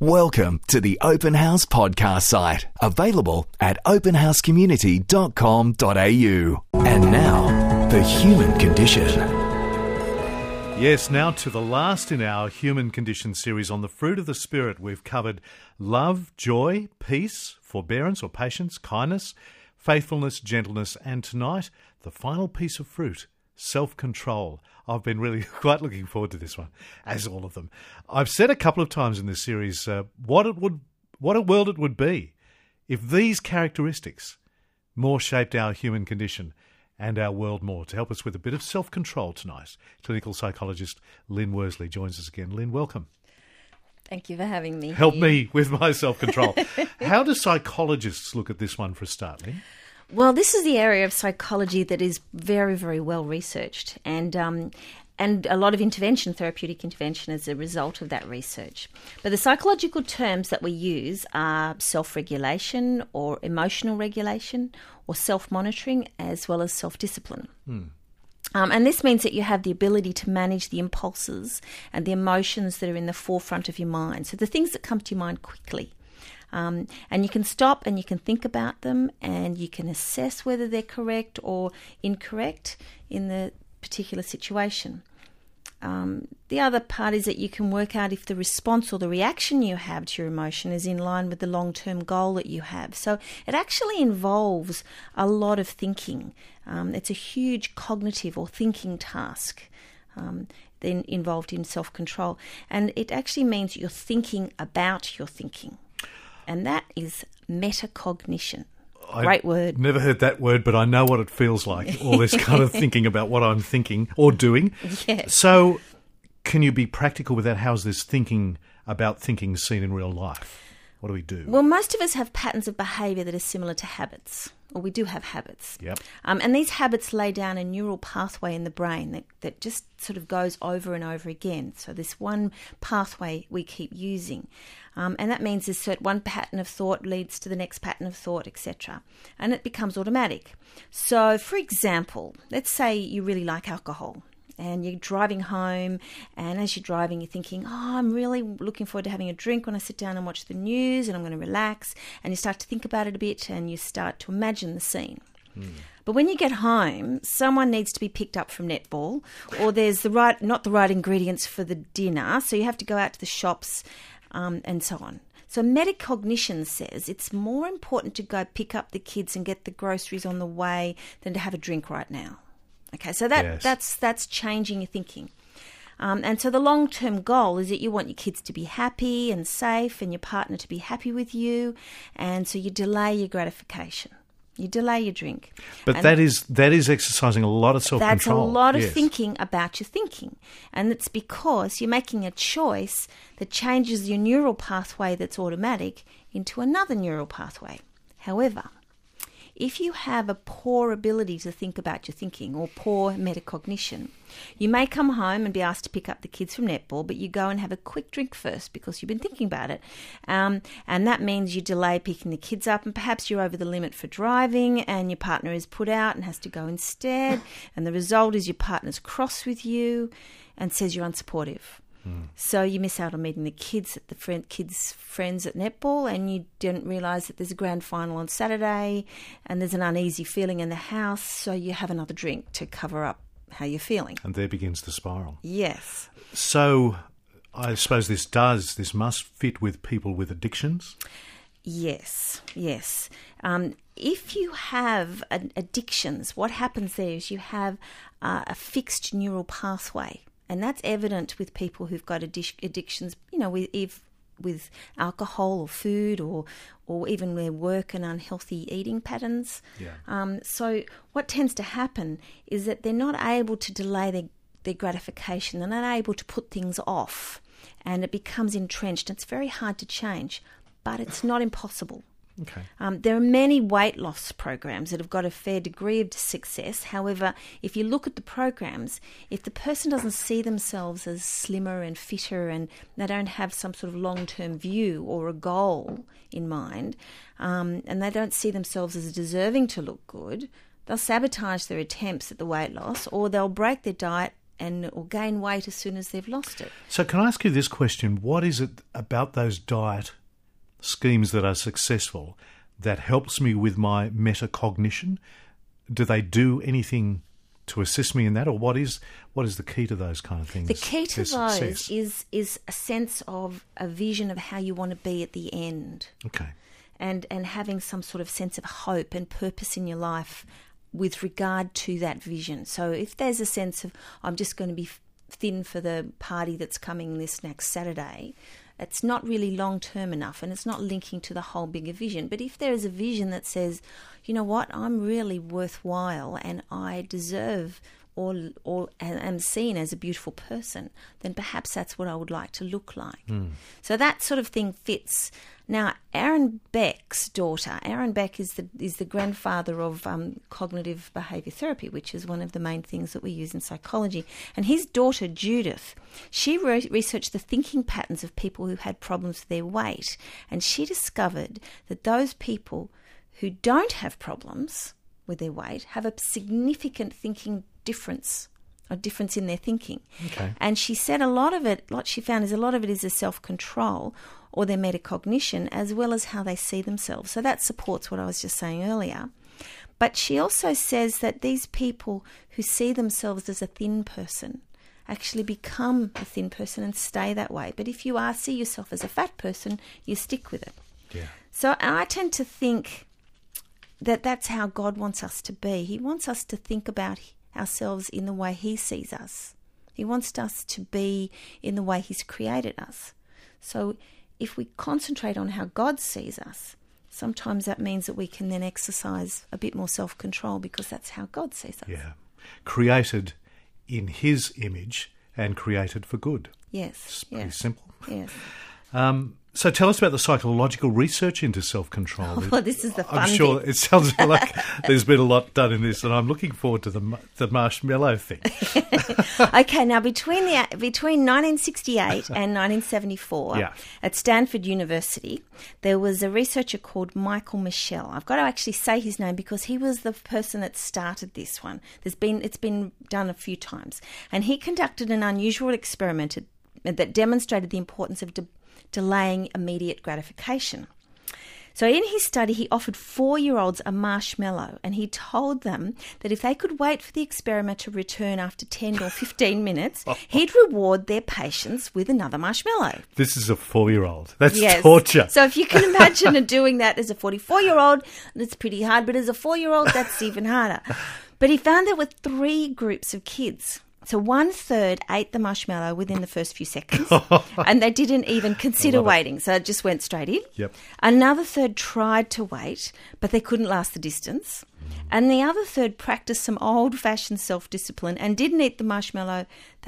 Welcome to the Open House podcast site, available at openhousecommunity.com.au. And now, the human condition. Yes, now to the last in our Human Condition series on the fruit of the Spirit. We've covered love, joy, peace, forbearance or patience, kindness, faithfulness, gentleness, and tonight, the final piece of fruit, self-control. I've been really quite looking forward to this one, as all of them. I've said a couple of times in this series what a world it would be if these characteristics more shaped our human condition and our world more. To help us with a bit of self-control tonight, clinical psychologist Lynn Worsley joins us again. Lynn, welcome. Thank you for having me. Help me with my self-control. How do psychologists look at this one for a start, Lynn? Well, this is the area of psychology that is very, very well researched, and a lot of therapeutic intervention, as a result of that research. But the psychological terms that we use are self-regulation or emotional regulation or self-monitoring, as well as self-discipline. And this means that you have the ability to manage the impulses and the emotions that are in the forefront of your mind. So the things that come to your mind quickly. And you can stop and you can think about them and you can assess whether they're correct or incorrect in the particular situation. The other part is that you can work out if the response or the reaction you have to your emotion is in line with the long-term goal that you have. So it actually involves a lot of thinking. It's a huge cognitive or thinking task then involved in self-control. And it actually means you're thinking about your thinking. And that is metacognition. Great word. Never heard that word, but I know what it feels like, all this kind of thinking about what I'm thinking or doing. Yes. So can you be practical with that? How's this thinking about thinking seen in real life? What do we do? Well, most of us have patterns of behaviour that are similar to habits, or we do have habits. Yep. And these habits lay down a neural pathway in the brain that just sort of goes over and over again. So this one pathway we keep using. And that means this one pattern of thought leads to the next pattern of thought, etc. And it becomes automatic. So, for example, let's say you really like alcohol. And you're driving home, and as you're driving, you're thinking, I'm really looking forward to having a drink when I sit down and watch the news, and I'm going to relax. And you start to think about it a bit, and you start to imagine the scene. But when you get home, someone needs to be picked up from netball, or there's not the right ingredients for the dinner, so you have to go out to the shops, and so on. So metacognition says it's more important to go pick up the kids and get the groceries on the way than to have a drink right now. Okay, so that's changing your thinking. And so the long-term goal is that you want your kids to be happy and safe and your partner to be happy with you, and so you delay your gratification. You delay your drink. But that is exercising a lot of self-control. That's a lot of thinking about your thinking. And it's because you're making a choice that changes your neural pathway that's automatic into another neural pathway. However, if you have a poor ability to think about your thinking or poor metacognition, you may come home and be asked to pick up the kids from netball, but you go and have a quick drink first because you've been thinking about it. And that means you delay picking the kids up, and perhaps you're over the limit for driving and your partner is put out and has to go instead. And the result is your partner's cross with you and says you're unsupportive. So you miss out on meeting the kids at the kids' friends at netball, and you didn't realise that there's a grand final on Saturday, and there's an uneasy feeling in the house, so you have another drink to cover up how you're feeling. And there begins the spiral. Yes. So I suppose this must fit with people with addictions? Yes. If you have addictions, what happens there is you have a fixed neural pathway. And that's evident with people who've got addictions, with alcohol or food or even their work and unhealthy eating patterns. Yeah. So what tends to happen is that they're not able to delay their gratification. They're not able to put things off, and it becomes entrenched. It's very hard to change, but it's not impossible. Okay. There are many weight loss programs that have got a fair degree of success. However, if you look at the programs, if the person doesn't see themselves as slimmer and fitter and they don't have some sort of long-term view or a goal in mind, and they don't see themselves as deserving to look good, they'll sabotage their attempts at the weight loss, or they'll break their diet or gain weight as soon as they've lost it. So can I ask you this question? What is it about those diet schemes that are successful that helps me with my metacognition? Do they do anything to assist me in that, or what is the key to those kind of things? The key to those success? is a sense of a vision of how you want to be at the end. Okay. And having some sort of sense of hope and purpose in your life with regard to that vision. So if there's a sense of, I'm just going to be thin for the party that's coming this next Saturday, it's not really long-term enough, and it's not linking to the whole bigger vision. But if there is a vision that says, you know what, I'm really worthwhile and I deserve or am seen as a beautiful person, then perhaps that's what I would like to look like. So that sort of thing fits. Now, Aaron Beck's daughter, Aaron Beck is the grandfather of cognitive behaviour therapy, which is one of the main things that we use in psychology. And his daughter, Judith, she researched the thinking patterns of people who had problems with their weight. And she discovered that those people who don't have problems with their weight have a significant thinking difference, a difference in their thinking. Okay. And she said a lot of it, what she found is a lot of it is a self-control or their metacognition, as well as how they see themselves. So that supports what I was just saying earlier. But she also says that these people who see themselves as a thin person actually become a thin person and stay that way. But if you see yourself as a fat person, you stick with it. Yeah. So I tend to think that that's how God wants us to be. He wants us to think about ourselves in the way He sees us. He wants us to be in the way He's created us. So if we concentrate on how God sees us, sometimes that means that we can then exercise a bit more self-control because that's how God sees us. Yeah. Created in His image and created for good. Yes. It's pretty simple. Yes. So tell us about the psychological research into self-control. Well, this is the fun I'm sure bit. it sounds like there's been a lot done in this, and I'm looking forward to the marshmallow thing. Okay, now between 1968 and 1974, at Stanford University, there was a researcher called Michael Michel. I've got to actually say his name because he was the person that started this one. It's been done a few times, and he conducted an unusual experiment that demonstrated the importance of delaying immediate gratification. So in his study, he offered 4-year-olds a marshmallow, and he told them that if they could wait for the experiment to return after 10 or 15 minutes, he'd reward their patience with another marshmallow. This is a 4-year-old. That's Yes. torture. So if you can imagine doing that as a 44-year-old, it's pretty hard, but as a 4-year-old, that's even harder. But he found there were 3 groups of kids. So 1/3 ate the marshmallow within the first few seconds, and they didn't even consider waiting, so it just went straight in. Yep. Another third tried to wait, but they couldn't last the distance. And the other third practiced some old-fashioned self-discipline and didn't eat the marshmallow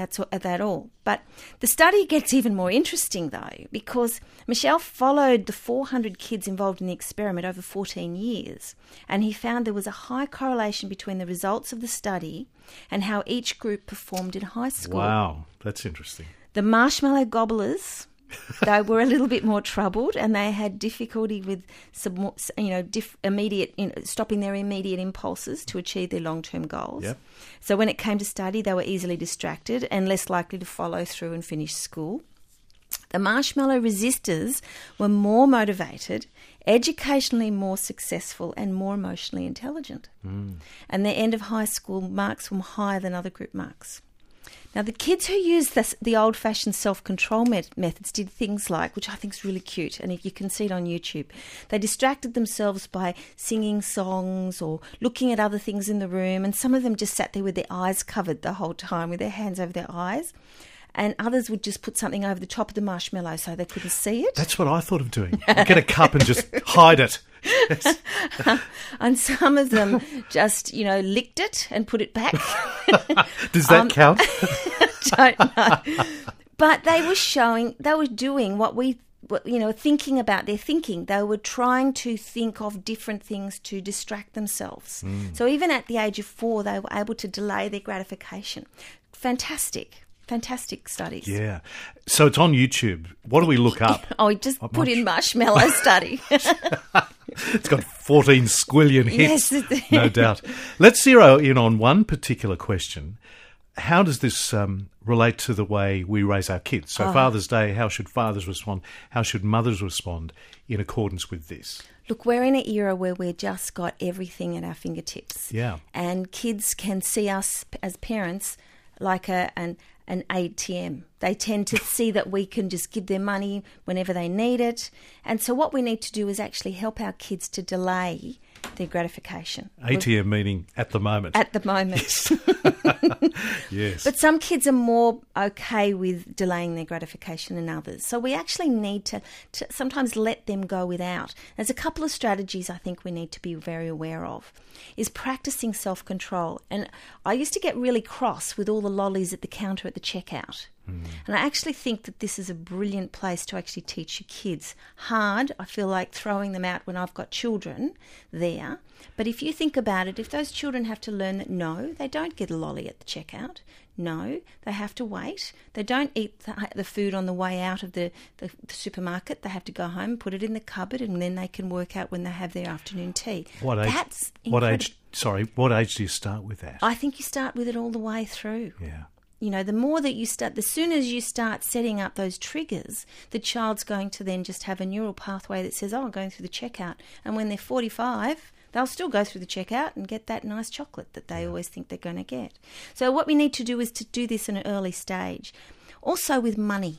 at all. But the study gets even more interesting, though, because Michel followed the 400 kids involved in the experiment over 14 years, and he found there was a high correlation between the results of the study and how each group performed in high school. Wow, that's interesting. The marshmallow gobblers, they were a little bit more troubled, and they had difficulty with some, stopping their immediate impulses to achieve their long-term goals. Yep. So when it came to study, they were easily distracted and less likely to follow through and finish school. The marshmallow resistors were more motivated, educationally more successful, and more emotionally intelligent. And their end of high school marks were higher than other group marks. Now, the kids who used the old-fashioned self-control methods did things like, which I think is really cute, and if you can see it on YouTube, they distracted themselves by singing songs or looking at other things in the room, and some of them just sat there with their eyes covered the whole time, with their hands over their eyes, and others would just put something over the top of the marshmallow so they couldn't see it. That's what I thought of doing. Get a cup and just hide it. Yes. And some of them just, licked it and put it back. Does that count? Don't know. But they were doing thinking about their thinking. They were trying to think of different things to distract themselves. So even at the age of 4, they were able to delay their gratification. Fantastic studies. Yeah. So it's on YouTube. What do we look up? Just put in marshmallow study. It's got 14 squillion hits, Yes. no doubt. Let's zero in on one particular question. how does this relate to the way we raise our kids? So Father's Day, how should fathers respond? How should mothers respond in accordance with this? Look, we're in an era where we've just got everything at our fingertips. Yeah. And kids can see us as parents like an ATM. They tend to see that we can just give them money whenever they need it. And so what we need to do is actually help our kids to delay their gratification. ATM meaning at the moment. At the moment. Yes. But some kids are more okay with delaying their gratification than others. So we actually need to sometimes let them go without. There's a couple of strategies I think we need to be very aware of. Is practicing self-control. And I used to get really cross with all the lollies at the counter at the checkout. And I actually think that this is a brilliant place to actually teach your kids. Hard, I feel like throwing them out when I've got children there. But if you think about it, if those children have to learn that no, they don't get a lolly at the checkout. No, they have to wait. They don't eat the food on the way out of the supermarket. They have to go home, put it in the cupboard, and then they can work out when they have their afternoon tea. What age do you start with that? I think you start with it all the way through. Yeah. You know, the more that you start, the sooner as you start setting up those triggers, the child's going to then just have a neural pathway that says, I'm going through the checkout. And when they're 45, they'll still go through the checkout and get that nice chocolate that they always think they're going to get. So what we need to do is to do this in an early stage. Also with money.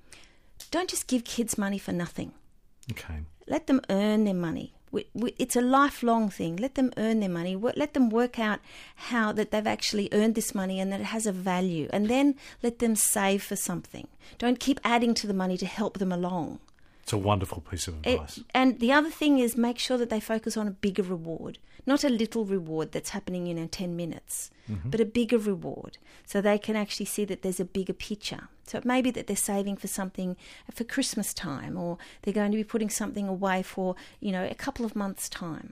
Don't just give kids money for nothing. Okay. Let them earn their money. It's a lifelong thing. Let them earn their money. Let them work out how that they've actually earned this money and that it has a value. And then let them save for something. Don't keep adding to the money to help them along. It's a wonderful piece of advice. And the other thing is make sure that they focus on a bigger reward, not a little reward that's happening in 10 minutes, but a bigger reward so they can actually see that there's a bigger picture. So it may be that they're saving for something for Christmas time, or they're going to be putting something away for, a couple of months' time.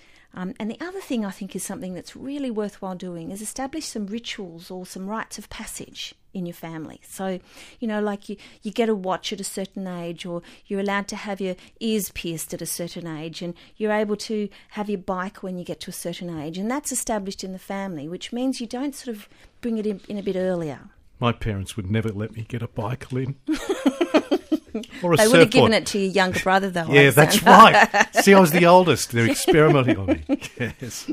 And the other thing I think is something that's really worthwhile doing is establish some rituals or some rites of passage in your family. So, like you get a watch at a certain age, or you're allowed to have your ears pierced at a certain age, and you're able to have your bike when you get to a certain age. And that's established in the family, which means you don't sort of bring it in a bit earlier. My parents would never let me get a bike, Lynn. Or a they surfboard. would have given it to your younger brother, though. Yeah, that's right. See, I was the oldest. They're experimenting on me. Yes.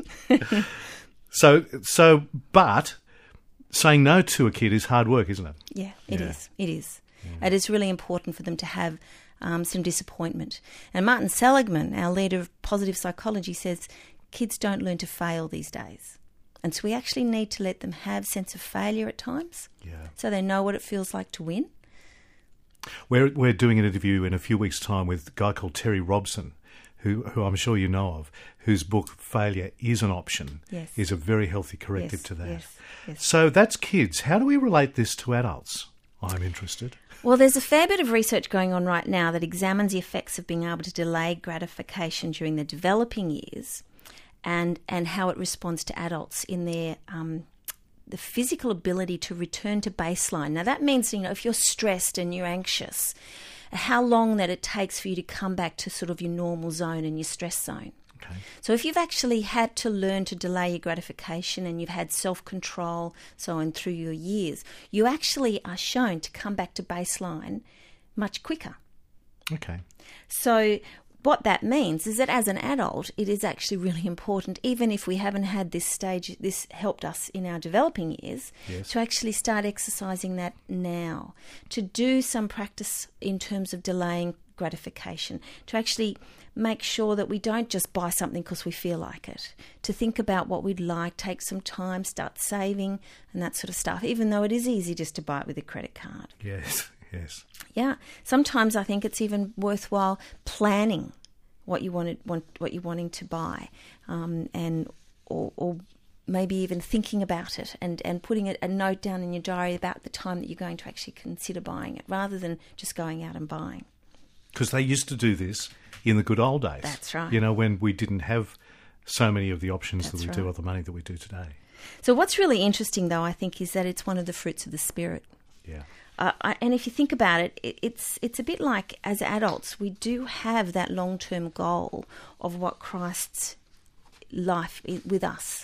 But saying no to a kid is hard work, isn't it? Yeah, it is. It is. Yeah. It is really important for them to have some disappointment. And Martin Seligman, our leader of positive psychology, says kids don't learn to fail these days. And so we actually need to let them have sense of failure at times, so they know what it feels like to win. We're doing an interview in a few weeks' time with a guy called Terry Robson, who I'm sure you know of, whose book Failure is an Option is a very healthy corrective to that. Yes. So that's kids. How do we relate this to adults? I'm interested. Well, there's a fair bit of research going on right now that examines the effects of being able to delay gratification during the developing years and how it responds to adults in their the physical ability to return to baseline. Now, that means, if you're stressed and you're anxious, how long that it takes for you to come back to sort of your normal zone and your stress zone. Okay. So if you've actually had to learn to delay your gratification and you've had self-control, so on, through your years, you actually are shown to come back to baseline much quicker. Okay. So what that means is that as an adult, it is actually really important, even if we haven't had this stage, this helped us in our developing years, to actually start exercising that now, to do some practice in terms of delaying gratification, to actually make sure that we don't just buy something because we feel like it, to think about what we'd like, take some time, start saving and that sort of stuff, even though it is easy just to buy it with a credit card. Yes. Yeah. Sometimes I think it's even worthwhile planning what you're wanting to buy, or maybe even thinking about it and putting a note down in your diary about the time that you're going to actually consider buying it, rather than just going out and buying. Because they used to do this in the good old days. That's right. When we didn't have so many of the options that we do, or the money that we do today. So what's really interesting, though, I think, is that it's one of the fruits of the Spirit. Yeah. And if you think about it, it's a bit like, as adults, we do have that long-term goal of what Christ's life with us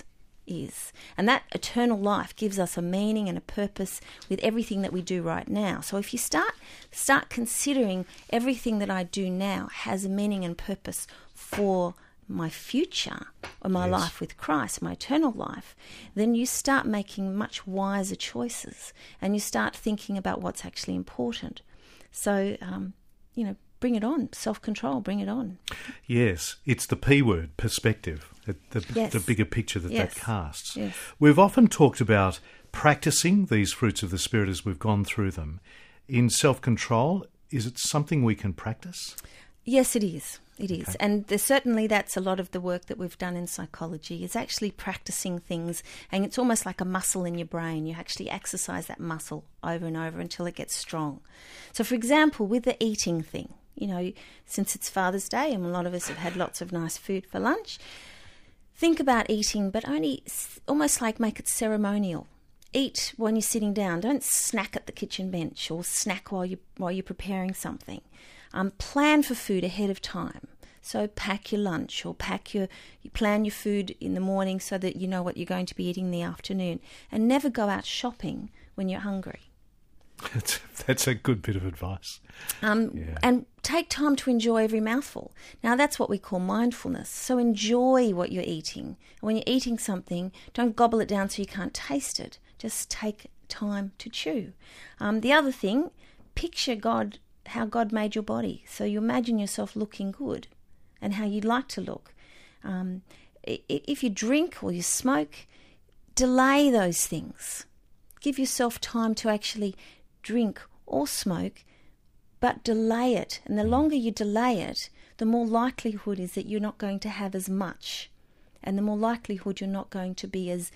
is. And that eternal life gives us a meaning and a purpose with everything that we do right now. So if you start considering everything that I do now has a meaning and purpose for my future or my life with Christ, my eternal life, then you start making much wiser choices and you start thinking about what's actually important. So, bring it on. Self-control, bring it on. Yes, it's the P word, perspective, the bigger picture that casts. Yes. We've often talked about practicing these fruits of the Spirit as we've gone through them. In self-control, is it something we can practice? Yes, it is. It is. And certainly that's a lot of the work that we've done in psychology is actually practicing things, and it's almost like a muscle in your brain. You actually exercise that muscle over and over until it gets strong. So, for example, with the eating thing, since it's Father's Day and a lot of us have had lots of nice food for lunch, think about eating, but only almost like make it ceremonial. Eat when you're sitting down. Don't snack at the kitchen bench or snack while you're preparing something. Plan for food ahead of time. So pack your lunch or plan your food in the morning so that you know what you're going to be eating in the afternoon. And never go out shopping when you're hungry. That's a good bit of advice. And take time to enjoy every mouthful. Now, that's what we call mindfulness. So enjoy what you're eating. And when you're eating something, don't gobble it down so you can't taste it. Just take time to chew. The other thing, picture how God made your body. So you imagine yourself looking good and how you'd like to look. If you drink or you smoke, delay those things. Give yourself time to actually drink or smoke, but delay it. And the longer you delay it, the more likelihood is that you're not going to have as much, and the more likelihood you're not going to be as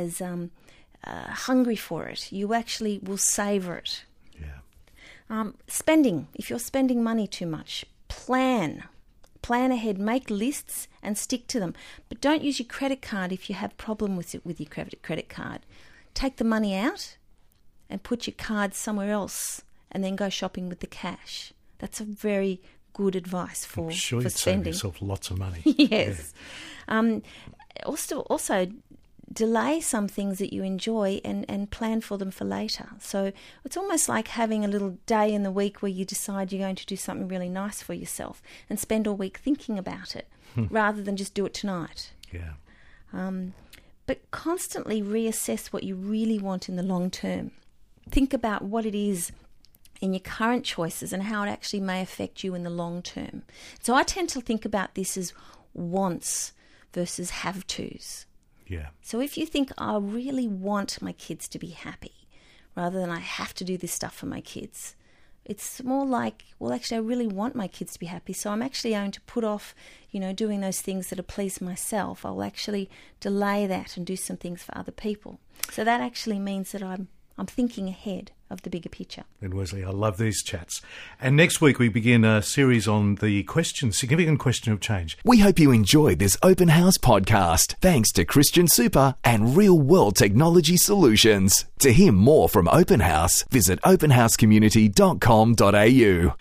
hungry for it. You actually will savour it. Yeah. Spending. If you're spending money too much, plan ahead, make lists and stick to them. But don't use your credit card if you have problem with your credit card. Take the money out and put your card somewhere else and then go shopping with the cash. That's a very good advice for spending. I'm sure you'd save yourself lots of money. Yes. Yeah. Also, delay some things that you enjoy and plan for them for later. So it's almost like having a little day in the week where you decide you're going to do something really nice for yourself and spend all week thinking about it rather than just do it tonight. Yeah. But constantly reassess what you really want in the long term. Think about what it is in your current choices and how it actually may affect you in the long term. So I tend to think about this as wants versus have-tos. Yeah. So if you think, I really want my kids to be happy rather than I have to do this stuff for my kids, it's more like, well, actually, I really want my kids to be happy, so I'm actually going to put off, doing those things that please myself. I'll actually delay that and do some things for other people. So that actually means that I'm thinking ahead of the bigger picture. And Wesley, I love these chats. And next week we begin a series on the significant question of change. We hope you enjoyed this Open House podcast, thanks to Christian Super and Real World Technology Solutions. To hear more from Open House, visit openhousecommunity.com.au.